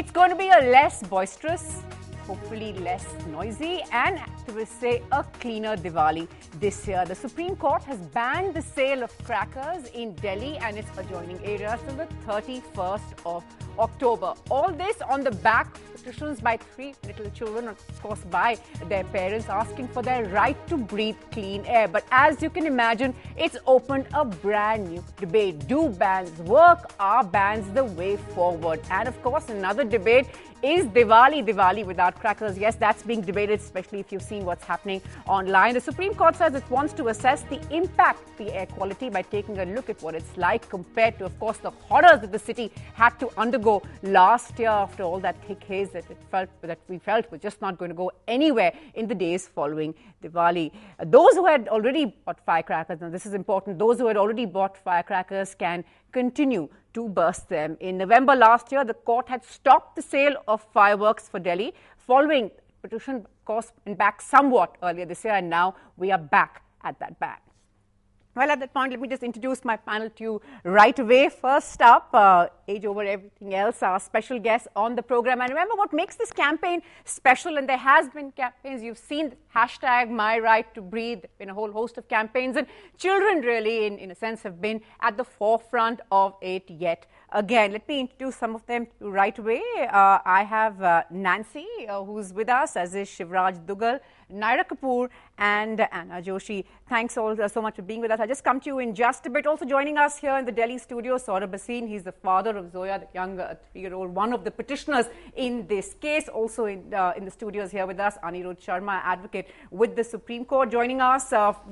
It's going to be a less boisterous, hopefully less noisy, and activists say a cleaner Diwali this year. The Supreme Court has banned the sale of crackers in Delhi and its adjoining areas till the 31st of October. All this on the back of petitions by 3 little children, of course by their parents, asking for their right to breathe clean air. But as you can imagine, it's opened a brand new debate. Do bans work? Are bans the way forward? And of course, another debate is Diwali without crackers. Yes, that's being debated, especially if you've seen what's happening online. The Supreme Court says it wants to assess the impact of the air quality by taking a look at what it's like compared to, of course, the horrors that the city had to undergo last year after all that thick haze that we felt was just not going to go anywhere in the days following Diwali. Those who had already bought firecrackers, now this is important, those who had already bought firecrackers can continue to burst them. In November last year, the court had stopped the sale of fireworks for Delhi following petition, of course, and back somewhat earlier this year, and now we are back at that ban. Well, at that point, let me just introduce my panel to you right away. First up, age over everything else, our special guest on the program. And remember what makes this campaign special, and there has been campaigns. You've seen hashtag My Right to Breathe, there's been a whole host of campaigns, and children really, in a sense, have been at the forefront of it yet again. Let me introduce some of them right away. I have Nancy, who's with us, as is Shivraj Dugal, Naira Kapoor, and Anna Joshi. Thanks all so much for being with us. I'll just come to you in just a bit. Also joining us here in the Delhi studio, Saurabh Bhasin. He's the father of Zoya, the young 3-year-old, one of the petitioners in this case. Also in the studios here with us, Anirudh Sharma, advocate with the Supreme Court. Joining us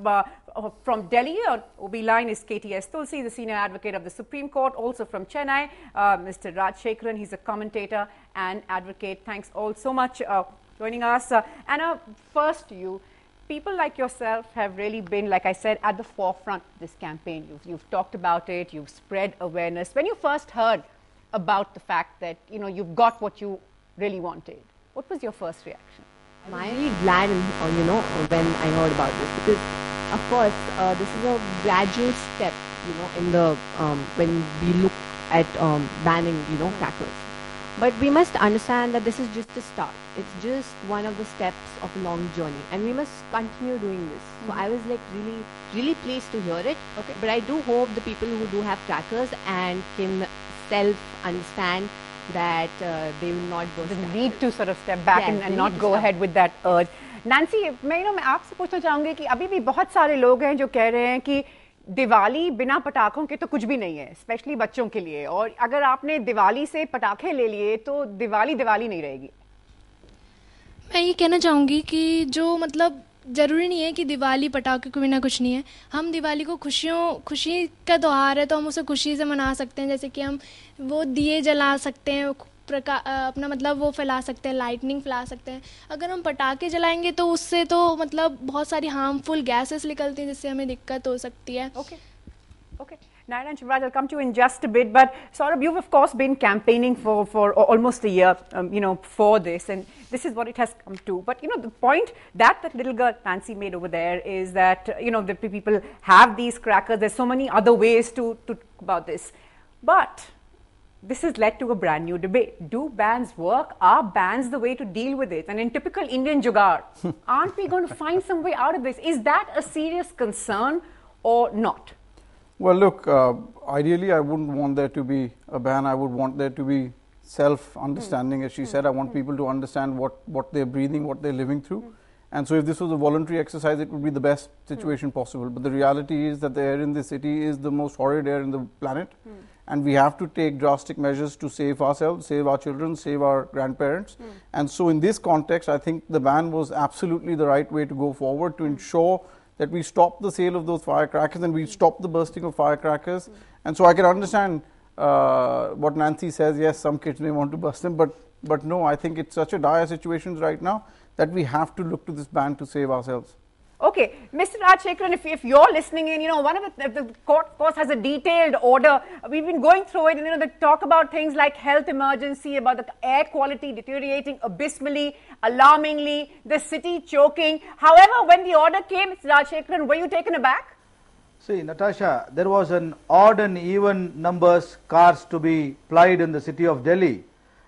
from Delhi, OB line is KTS Tulsi, the senior advocate of the Supreme Court. Also from Chennai, Mr. Rajshekharan. He's a commentator and advocate. Thanks all so much joining us. Anna, first to you. People like yourself have really been, like I said, at the forefront of this campaign. You've talked about it, you've spread awareness. When you first heard about the fact that, you've got what you really wanted, what was your first reaction? I'm really glad, when I heard about this, because, of course, this is a gradual step, in the, when we look at banning, crackers. But we must understand that this is just a start. It's just one of the steps of a long journey, and we must continue doing this. So I was really pleased to hear it. Okay. But I do hope the people who do have crackers and can self-understand that they will not go. They need to sort of step back and not go ahead with that urge. Nancy, मैं आपसे पूछना चाहूँगी कि अभी भी बहुत सारे लोग हैं जो कह रहे हैं कि दिवाली बिना पटाखों के तो कुछ भी नहीं है, स्पेशली बच्चों के लिए, और अगर आपने दिवाली से पटाखे ले लिए तो दिवाली नहीं रहेगी। मैं ये कहना चाहूँगी कि जो मतलब ज़रूरी नहीं है कि दिवाली पटाखे के बिना कुछ नहीं है। हम दिवाली को खुशी का त्यौहार है तो हम उसे खुशी से मना सकते हैं, जैसे कि हम वो दिए जला सकते हैं, अपना मतलब वो फैला सकते हैं, लाइटनिंग फैला सकते हैं। अगर हम पटाखे जलाएंगे तो उससे तो मतलब बहुत सारी हार्मफुल गैसेस निकलती हैं जिससे हमें दिक्कत हो सकती है। Okay. Naira and Shivraj, I'll come to you in just a bit, but Saurabh, you've of course been campaigning for almost a year, for this, and this is what it has come to. But the point that little girl Nancy made over there is that the people have these crackers. There's so many other ways to about this, but this has led to a brand new debate. Do bans work? Are bans the way to deal with it? And in typical Indian jugaad, aren't we going to find some way out of this? Is that a serious concern or not? Well, look, ideally I wouldn't want there to be a ban. I would want there to be self-understanding, as she said. I want people to understand what they're breathing, what they're living through. And so if this was a voluntary exercise, it would be the best situation possible. But the reality is that the air in the city is the most horrid air in the planet. And we have to take drastic measures to save ourselves, save our children, save our grandparents. And so in this context, I think the ban was absolutely the right way to go forward to ensure that we stop the sale of those firecrackers and we stop the bursting of firecrackers. And so I can understand what Nancy says. Yes, some kids may want to burst them, but no, I think it's such a dire situation right now that we have to look to this ban to save ourselves. Okay, Mr. Rajshekharan, if you're listening in, one of the court, of course, has a detailed order. We've been going through it, and, they talk about things like health emergency, about the air quality deteriorating abysmally, alarmingly, the city choking. However, when the order came, Mr. Rajshekharan, were you taken aback? See, Natasha, there was an odd and even numbers cars to be plied in the city of Delhi.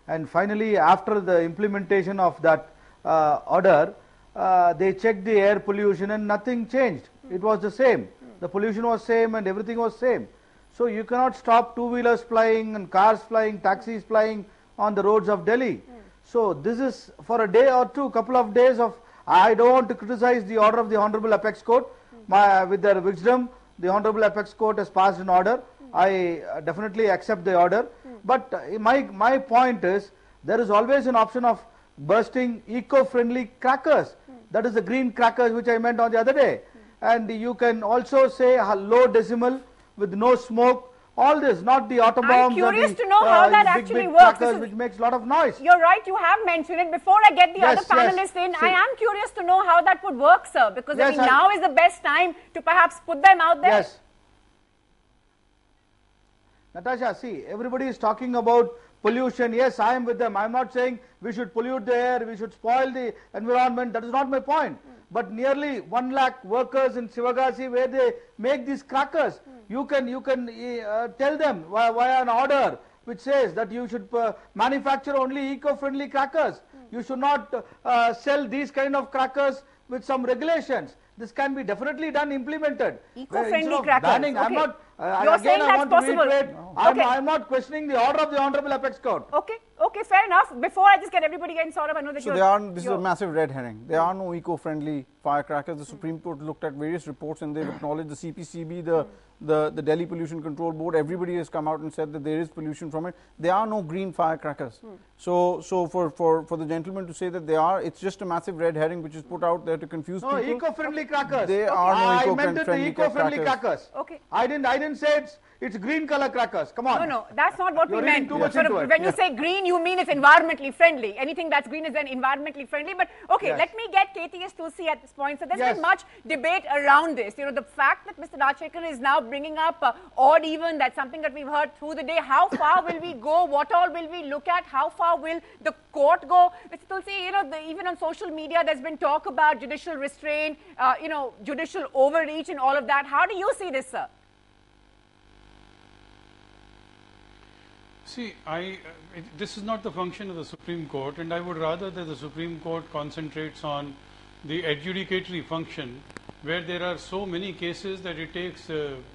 and finally after the implementation of that order, they checked the air pollution and nothing changed. It was the same. The pollution was same and everything was same. So you cannot stop two-wheelers flying and cars flying, taxis flying on the roads of Delhi. So this is for a day or two, couple of days of, I don't want to criticize the order of the Honorable Apex Court. With their wisdom, the Honorable Apex Court has passed an order. I definitely accept the order. But my point is, there is always an option of bursting eco-friendly crackers. That is the green crackers which I meant on the other day. And you can also say low decimal with no smoke. All this, not the autobombs. I'm curious to know how that actually works. Which makes a lot of noise. You're right, you have mentioned it. Before I get the other panelists in, I am curious to know how that would work, sir, because I mean, now is the best time to perhaps put them out there. Yes. Natasha, see, everybody is talking about pollution. Yes, I am with them. I am not saying we should pollute the air, we should spoil the environment. That is not my point. But nearly 1 lakh workers in Sivagasi where they make these crackers, you can tell them via an order which says that you should manufacture only eco-friendly crackers. You should not sell these kind of crackers with some regulations. This can be definitely done, implemented. Eco-friendly crackers. Banning, okay. I'm not. You're saying that's possible. I'm not questioning the order of the Honorable Apex Court. Okay, okay, fair enough. Before I just get everybody in, sort of, I know that this is a massive red herring. There are no eco-friendly firecrackers. The Supreme Court looked at various reports and they've acknowledged the CPCB, the Delhi Pollution Control Board. Everybody has come out and said that there is pollution from it. There are no green firecrackers. So for the gentleman to say that they are, it's just a massive red herring which is put out there to confuse people. No, eco-friendly crackers. They are no eco-friendly crackers. Okay. I didn't say it's green color crackers. Come on. No, that's not what we meant. When you say green, you mean it's environmentally friendly. Anything that's green is then environmentally friendly. But okay, let me get KTS Tulsi at this point. So there's been much debate around this. You know, the fact that Mr. Rajshekhar is now bringing up odd even, that's something that we've heard through the day. How far will we go? What all will we look at? How far will the court go? Mr. Tulsi, you know, even on social media, there's been talk about judicial restraint, judicial overreach and all of that. How do you see this, sir? See, this is not the function of the Supreme Court, and I would rather that the Supreme Court concentrates on the adjudicatory function, where there are so many cases that it takes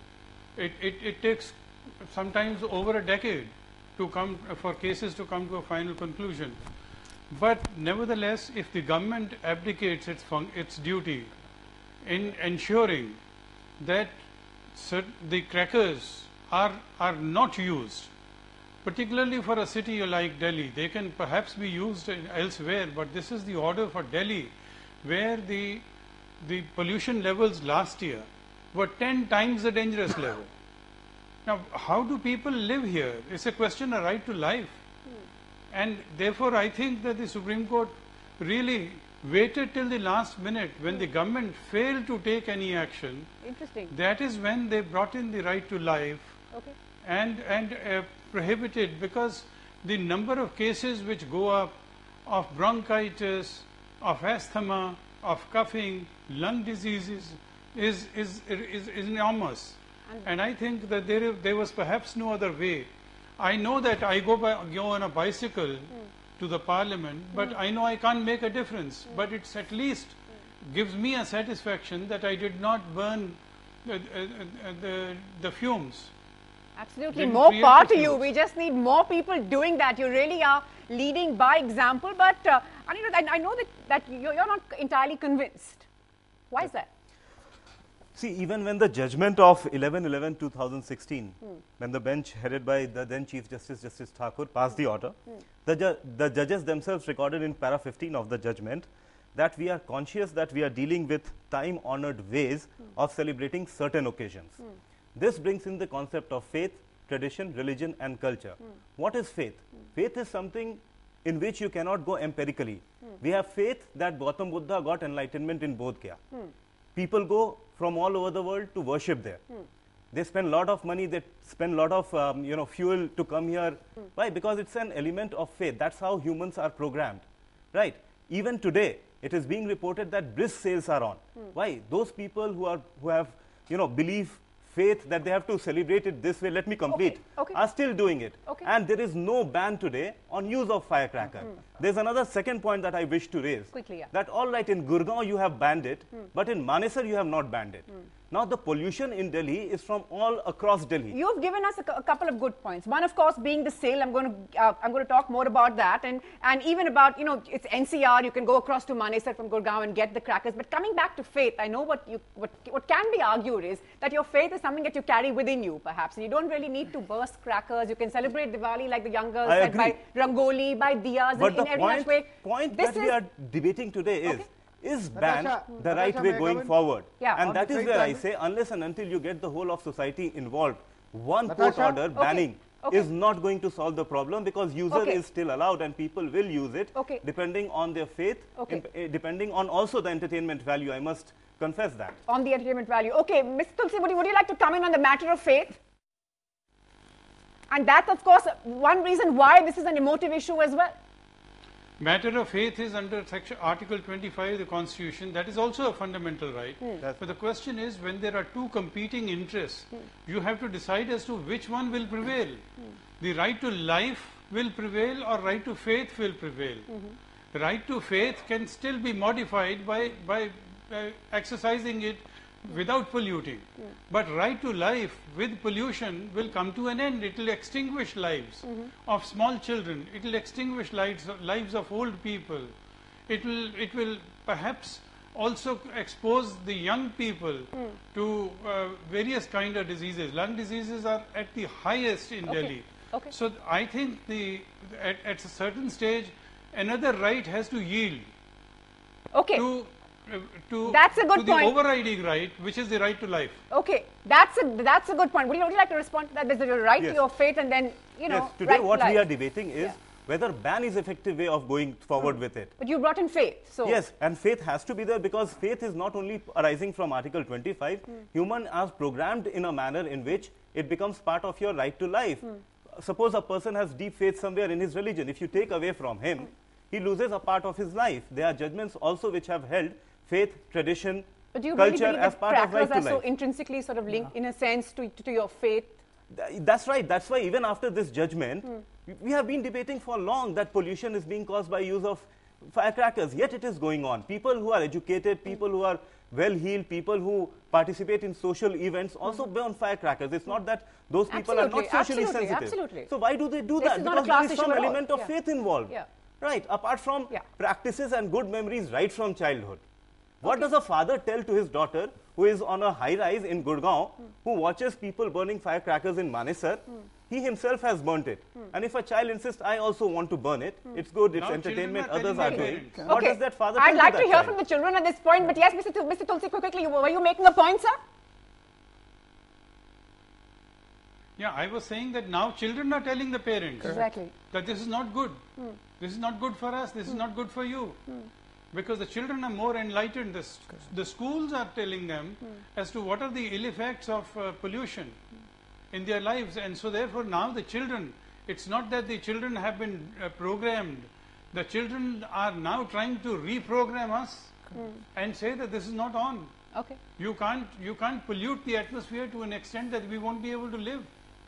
sometimes over a decade for cases to come to a final conclusion. But nevertheless, if the government abdicates its duty in ensuring that the crackers are not used, particularly for a city like Delhi, they can perhaps be used elsewhere, but this is the order for Delhi, where the pollution levels last year were 10 times the dangerous level. Now, how do people live here? It's a question of right to life. And therefore, I think that the Supreme Court really waited till the last minute when the government failed to take any action. Interesting. That is when they brought in the right to life and prohibited, because the number of cases which go up of bronchitis, of asthma, of coughing, lung diseases is enormous. And I think that there was perhaps no other way. I know that I go on a bicycle to the parliament, but I know I can't make a difference. But it's at least gives me a satisfaction that I did not burn the fumes. Absolutely, more power to you. We just need more people doing that. You really are leading by example. But I know that you're not entirely convinced. Why is that? See, even when the judgment of 11/11/2016, when the bench headed by the then Chief Justice, Justice Thakur, passed the order, the judges themselves recorded in para 15 of the judgment that we are conscious that we are dealing with time-honored ways of celebrating certain occasions. This brings in the concept of faith, tradition, religion and culture. What is faith? Faith is something in which you cannot go empirically. We have faith that Gautam Buddha got enlightenment in Bodh Gaya. People go from all over the world to worship there. They spend a lot of money, they spend a lot of fuel to come here. Why? Because it's an element of faith. That's how humans are programmed. Right? Even today, it is being reported that brisk sales are on. Why? Those people who have belief, faith that they have to celebrate it this way, let me complete, Okay. are still doing it. Okay. And there is no ban today on use of firecracker. There's another second point that I wish to raise. Quickly, yeah. That all right, in Gurgaon you have banned it, but in Manesar you have not banned it. Now the pollution in Delhi is from all across Delhi. You've given us a couple of good points. One, of course, being the sale. I'm going to talk more about that, and even about, it's NCR. You can go across to Manesar from Gurgaon and get the crackers. But coming back to faith, I know what can be argued is that your faith is something that you carry within you, perhaps, and you don't really need to burst crackers. You can celebrate Diwali like the young girls said, by rangoli, by diyas, But in every such way. point that we are debating today is ban the right Natasha, way may I going come in? forward? Yeah. And On that the is faith where I angle? say, unless and until you get the whole of society involved, one Natasha? court order banning Okay. is not going to solve the problem, because user Okay. is still allowed and people will use it Okay. depending on their faith, depending on also the entertainment value. I must confess that. On the entertainment value. Okay, Mr. Tulsi, would you like to come in on the matter of faith? And that's, of course, one reason why this is an emotive issue as well. Matter of faith is under Article 25 of the Constitution. That is also a fundamental right. But the question is, when there are two competing interests, you have to decide as to which one will prevail. The right to life will prevail, or right to faith will prevail. The right to faith can still be modified by exercising it without polluting. But right to life with pollution will come to an end. It will extinguish lives of small children. It will extinguish lives of old people. It will perhaps also expose the young people to various kind of diseases. Lung diseases are at the highest in Delhi. Okay. So I think at a certain stage, another right has to yield Okay. to That's a good the point. overriding right, which is the right to life. Okay, that's a good point. Would you like to respond to that? There's a right to Yes. your faith, and then Yes, today right what to we are life. debating is whether ban is effective way of going forward with it. But you brought in faith, so Yes, and faith has to be there, because faith is not only arising from Article 25. Human are programmed in a manner in which it becomes part of your right to life. Suppose a person has deep faith somewhere in his religion. If you take away from him, he loses a part of his life. There are judgments also which have held faith, tradition, But do you really culture believe as that part of right crackers to are so life. intrinsically sort of linked, in a sense, to your faith? That's right. That's why even after this judgment, we have been debating for long that pollution is being caused by use of firecrackers. Yet it is going on. People who are educated, people who are well-heeled, people who participate in social events also burn firecrackers. It's not that those people are not socially Absolutely, sensitive. absolutely. So why do they do This that? is not a Because class there is issue some at all. element of Yeah. faith involved. Yeah. Right. Apart from Yeah. practices and good memories right from childhood. What does a father tell to his daughter who is on a high-rise in Gurgaon, who watches people burning firecrackers in Manesar? He himself has burnt it. And if a child insists, I also want to burn it, it's good, it's Now entertainment, children are others are telling doing. their What Okay. does that father I'd tell like to to that hear child? from the children at this point, but yes, Mr. Tulsi, quickly, were you making a point, sir? Yeah, I was saying that now children are telling the parents Exactly. that this is not good. This is not good for us. This is not good for you. Because the children are more enlightened. The schools are telling them as to what are the ill effects of pollution in their lives. And so therefore now the children, it's not that the children have been programmed. The children are now trying to reprogram us and say that this is not on. Okay. You can't pollute the atmosphere to an extent that we won't be able to live.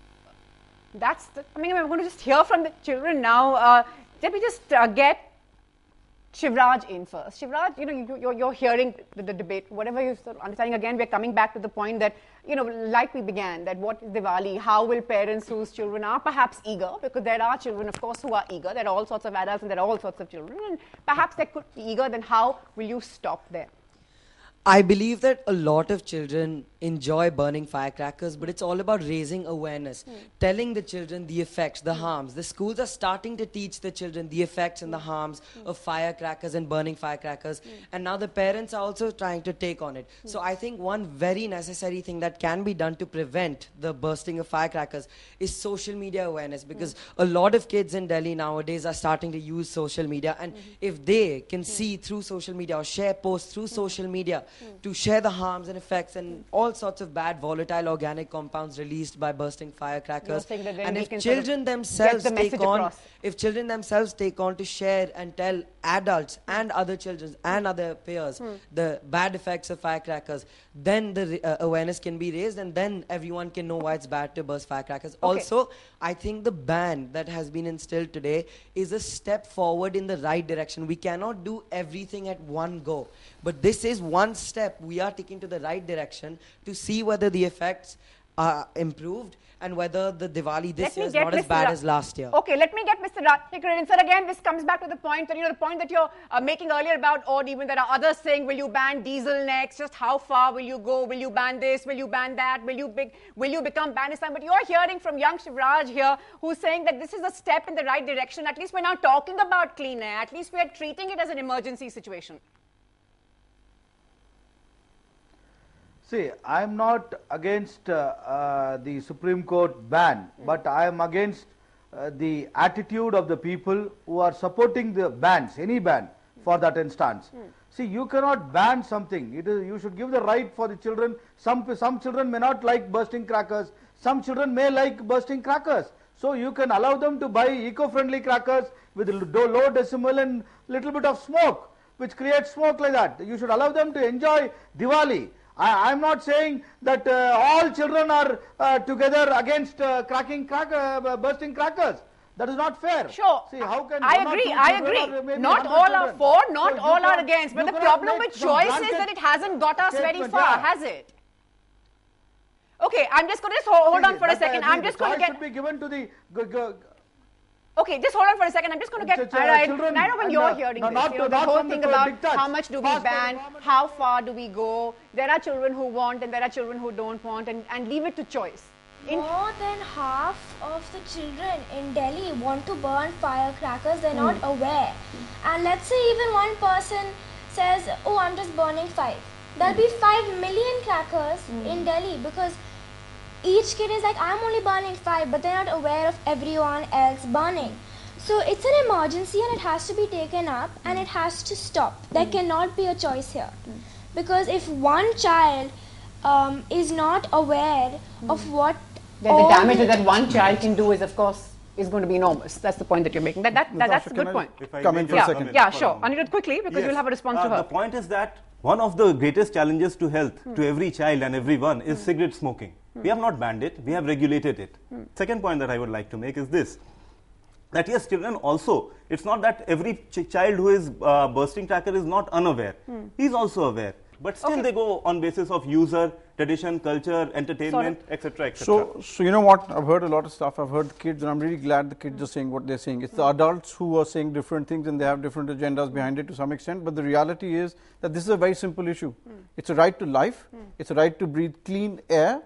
I'm going to just hear from the children now. Let me just get Shivraj in first. Shivraj, you're hearing the debate, whatever you're sort of understanding. Again, we're coming back to the point that, like we began, that what is Diwali, how will parents whose children are perhaps eager, because there are children, of course, who are eager. There are all sorts of adults and there are all sorts of children, and perhaps they could be eager. Then how will you stop there? I believe that a lot of children enjoy burning firecrackers, but it's all about raising awareness, telling the children the effects, the harms. The schools are starting to teach the children the effects and the harms of firecrackers and burning firecrackers, and now the parents are also trying to take on it. So I think one very necessary thing that can be done to prevent the bursting of firecrackers is social media awareness, because a lot of kids in Delhi nowadays are starting to use social media, and if they can see through social media or share posts through social media to share the harms and effects and all all sorts of bad volatile organic compounds released by bursting firecrackers. saying that then And we if can sort of children get themselves the take message on, across. if children themselves take on to share and tell adults and other children and other peers the bad effects of firecrackers, then the awareness can be raised, and then everyone can know why it's bad to burst firecrackers. Also, I think the ban that has been instilled today is a step forward in the right direction. We cannot do everything at one go, but this is one step we are taking to the right direction to see whether the effects are improved and whether the Diwali this year is not as bad as last year. Okay, let me get Mr. Rajshekharan. Sir, again, this comes back to the point that, the point that you're making earlier about, or even there are others saying, will you ban diesel next? Just how far will you go? Will you ban this? Will you ban that? Will you become ban Islam? But you're hearing from young Shivraj here, who's saying that this is a step in the right direction. At least we're now talking about clean air. At least we're treating it as an emergency situation. See, I am not against the Supreme Court ban, but I am against the attitude of the people who are supporting the bans, any ban for that instance. See, you cannot ban something. You should give the right for the children. Some children may not like bursting crackers. Some children may like bursting crackers. So you can allow them to buy eco-friendly crackers with low decimal and little bit of smoke, which creates smoke like that. You should allow them to enjoy Diwali. I am not saying that all children are together against bursting crackers. That is not fair. Sure. See, how can I agree. Not all are for, not all are against. But the problem with choice is that it hasn't got us very far, has it? Okay, I'm just going to hold on for a second. I'm just going to get. Should be given to the. Okay, just hold on for a second. I'm just going to get. Naira, when you're hearing this, the whole thing about how much do we ban, how far do we go? There are children who want and there are children who don't want, and leave it to choice. More than half of the children in Delhi want to burn firecrackers. They're not aware. And let's say even one person says, oh, I'm just burning 5. There'll be 5 million crackers in Delhi, because each kid is like, I'm only burning 5, but they're not aware of everyone else burning. So it's an emergency and it has to be taken up and it has to stop. There cannot be a choice here. Because if one child is not aware of what then the damage that one child can do is, of course, is going to be enormous. That's the point that you're making. That's a good point. Come in for a second. Yeah, sure. Anirudh, quickly, because you'll have a response to her. The point is that one of the greatest challenges to health, to every child and everyone, is cigarette smoking. We have not banned it, we have regulated it. Second point that I would like to make is this, that yes, children also, it's not that every child who is bursting cracker is not unaware. He is also aware. But still they go on basis of user, tradition, culture, entertainment, etc., etc. So you know what, I've heard a lot of stuff. I've heard the kids, and I'm really glad the kids are saying what they're saying. It's the adults who are saying different things, and they have different agendas behind it to some extent. But the reality is that this is a very simple issue. It's a right to life. It's a right to breathe clean air.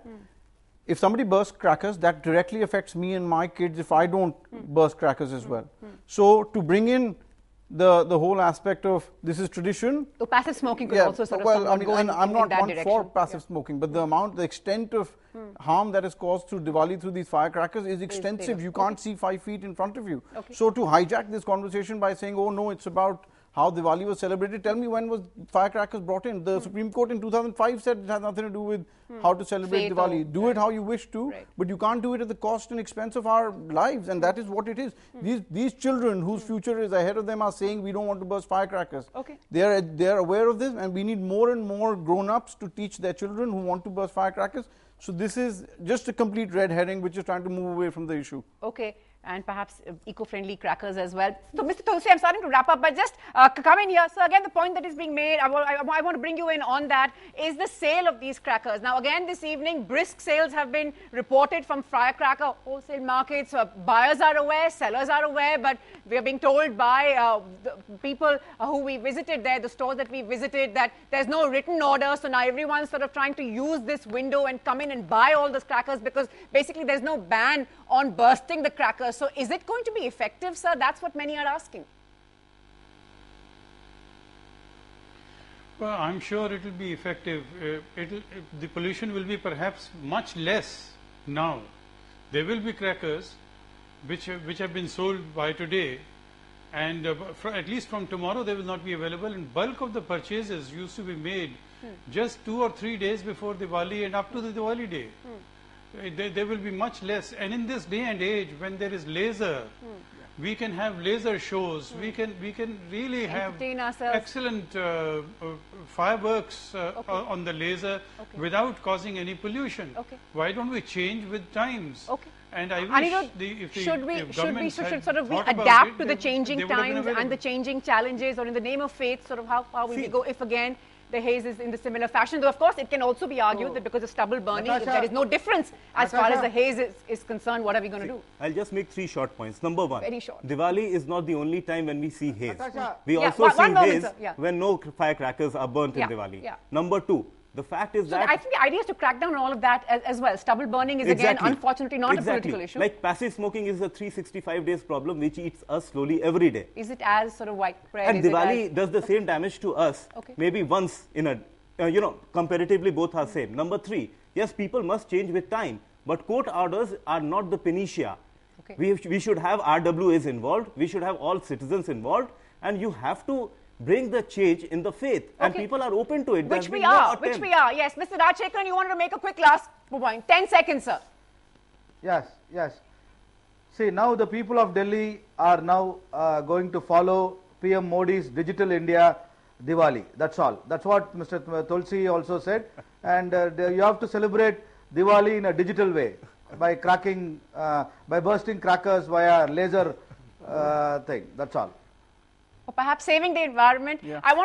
If somebody bursts crackers, that directly affects me and my kids if I don't burst crackers as well. So to bring in the whole aspect of this is tradition. So passive smoking could also sort of go in that direction. For passive smoking, but the extent of harm that is caused through Diwali through these firecrackers is extensive. You can't see 5 feet in front of you. So to hijack this conversation by saying, oh no, it's about how Diwali was celebrated. Tell me, when was firecrackers brought in? The Supreme Court in 2005 said it has nothing to do with how to celebrate Diwali. Do it how you wish to, but you can't do it at the cost and expense of our lives, and that is what it is. These children whose future is ahead of them are saying we don't want to burst firecrackers. They are aware of this, and we need more and more grown-ups to teach their children who want to burst firecrackers. So this is just a complete red herring which is trying to move away from the issue. Okay. And perhaps eco-friendly crackers as well. So, Mr. Tulsi, I'm starting to wrap up, but just come in here. So, again, the point that is being made, I want to bring you in on that, is the sale of these crackers. Now, again, this evening, brisk sales have been reported from firecracker wholesale markets. Buyers are aware, sellers are aware, but we are being told by the people who we visited there, the stores that we visited, that there's no written order. So, now everyone's sort of trying to use this window and come in and buy all those crackers, because basically there's no ban on bursting the crackers. So is it going to be effective, sir? That's what many are asking. Well, I'm sure it will be effective. The pollution will be perhaps much less now. There will be crackers which have been sold by today, And at least from tomorrow they will not be available, and bulk of the purchases used to be made just 2 or 3 days before Diwali and up to the Diwali day. There will be much less, and in this day and age when there is laser, we can have laser shows, we can really have Entertain ourselves. excellent fireworks on the laser without causing any pollution. Why don't we change with times? And I wish should sort of we adapt to the changing times and the changing challenges, or in the name of faith, sort of how will we go if again the haze is in the similar fashion? Though of course it can also be argued that because of stubble burning, if there is no difference as far as the haze is concerned, what are we going to do? I'll just make 3 short points. Number 1, very short. Diwali is not the only time when we see haze. We Yeah, also see one moment, haze sir. Yeah. when no firecrackers are burnt in Diwali. Yeah. Number 2, the fact is So that I think the idea is to crack down on all of that as well. Stubble burning is again, unfortunately, not a political issue. Like passive smoking is a 365 days problem which eats us slowly every day. Is it as sort of widespread? And Diwali does the same damage to us maybe once in a, comparatively both are same. Number 3, yes, people must change with time, but court orders are not the panacea. We should have RWAs involved, we should have all citizens involved, and you have to bring the change in the faith, and people are open to it. Which we are. Yes, Mr. Rajshekharan, you wanted to make a quick last point. 10 seconds, sir. Yes. See, now the people of Delhi are now going to follow PM Modi's Digital India Diwali. That's all. That's what Mr. Tulsi also said. And you have to celebrate Diwali in a digital way by by bursting crackers via laser thing. That's all. Or perhaps saving the environment.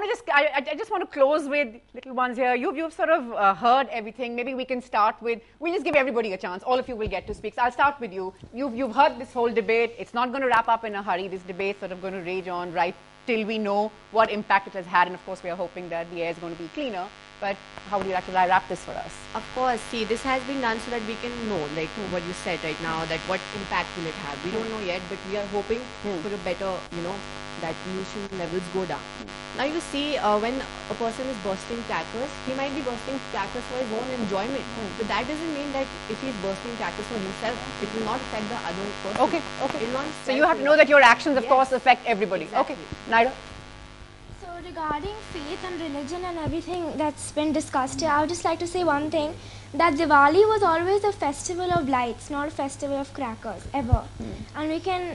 I just want to close with little ones here. You've sort of heard everything. Maybe we can start with, we'll just give everybody a chance. All of you will get to speak. So I'll start with you. You've heard this whole debate. It's not going to wrap up in a hurry. This debate's sort of going to rage on right till we know what impact it has had. And of course, we are hoping that the air is going to be cleaner. But how would you like to wrap this for us? Of course, see, this has been done so that we can know, like what you said right now, that what impact will it have. We don't know yet, but we are hoping for a better, that pollution levels go down. Now you see, when a person is bursting crackers, he might be bursting crackers for his own enjoyment. But that doesn't mean that if he's bursting crackers for himself, it will not affect the other person. Okay. So you have to know that your actions, of course, affect everybody. Exactly. Okay. Naida? So regarding faith and religion and everything that's been discussed here, I would just like to say one thing, that Diwali was always a festival of lights, not a festival of crackers, ever. And we can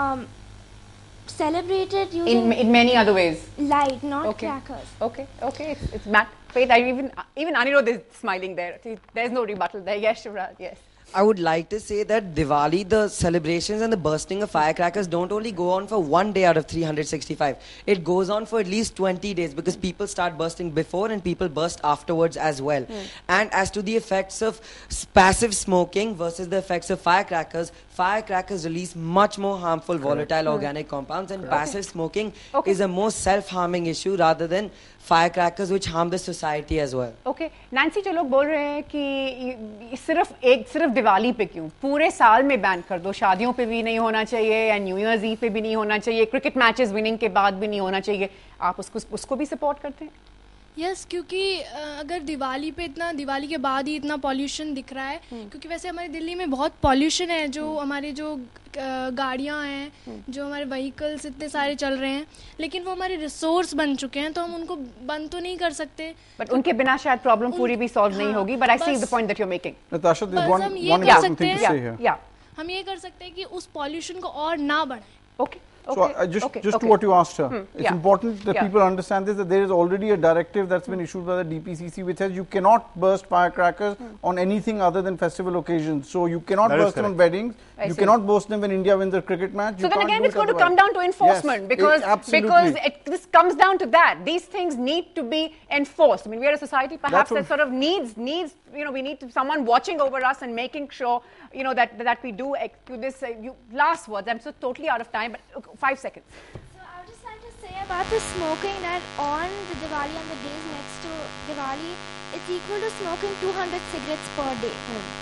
celebrate it using in many other ways. Light, not crackers. Okay. It's Matt. Faith, even Anirudh is smiling there. There's no rebuttal there. Yes, Shivraj, yes. I would like to say that Diwali, the celebrations and the bursting of firecrackers don't only go on for 1 day out of 365. It goes on for at least 20 days because people start bursting before and people burst afterwards as well. And as to the effects of passive smoking versus the effects of firecrackers release much more harmful volatile organic compounds, and passive smoking is a more self-harming issue rather than firecrackers which harm the society as well. Okay. Nancy, जो लोग बोल रहे हैं कि सिर्फ दिवाली पे क्यों, पूरे साल में बैन कर दो, शादियों पे भी नहीं होना चाहिए या न्यू ईयर्स ईव पे भी नहीं होना चाहिए, क्रिकेट मैचेस विनिंग के बाद भी नहीं होना चाहिए, आप उसको भी सपोर्ट करते हैं? यस क्योंकि अगर दिवाली के बाद ही इतना पॉल्यूशन दिख रहा है, क्योंकि वैसे हमारी दिल्ली में बहुत पॉल्यूशन है, जो गाड़ियाँ हैं, जो हमारे व्हीकल्स इतने सारे चल रहे हैं, लेकिन वो हमारे रिसोर्स बन चुके हैं, तो हम उनको बंद तो नहीं कर सकते. बट उनके बिना शायद प्रॉब्लम पूरी भी सॉल्व नहीं होगी. But I see the point that you are making. Natasha, there's one important thing to say here. हम ये कर सकते हैं कि उस पॉल्यूशन को और ना बढ़ाएं. Okay. So just to what you asked her, it's important that people understand this, that there is already a directive that's been issued by the DPCC which says you cannot burst firecrackers on anything other than festival occasions. So you cannot burst them on weddings, you cannot burst them when India wins a cricket match. So then again it's going to come down to enforcement, because this comes down to that. These things need to be enforced. I mean, we are a society perhaps that sort of needs, we need someone watching over us and making sure, that we do this. Last words, I'm so totally out of time, but 5 seconds. So I would just like to say about the smoking that on the Diwali and the days next to Diwali, it's equal to smoking 200 cigarettes per day.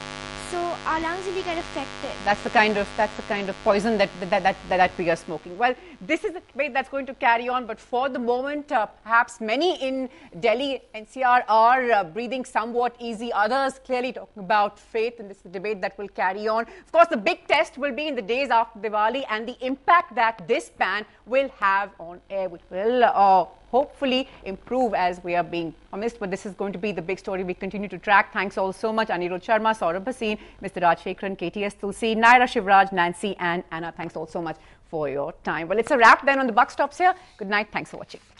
so our lungs really get affected. That's the kind of poison that we are smoking. Well, this is the debate that's going to carry on, but for the moment, perhaps many in Delhi NCR are breathing somewhat easy. Others clearly talking about faith, and this is the debate that will carry on. Of course, the big test will be in the days after Diwali and the impact that this ban will have on air, which will hopefully improve as we are being promised. But this is going to be the big story we continue to track. Thanks all so much. Anirudh Sharma, Saurabh Bhasin, Mr. Rajshekharan, KTS Tulsi, Naira Shivraj, Nancy and Anna. Thanks all so much for your time. Well, it's a wrap then on The Buck Stops here. Good night. Thanks for watching.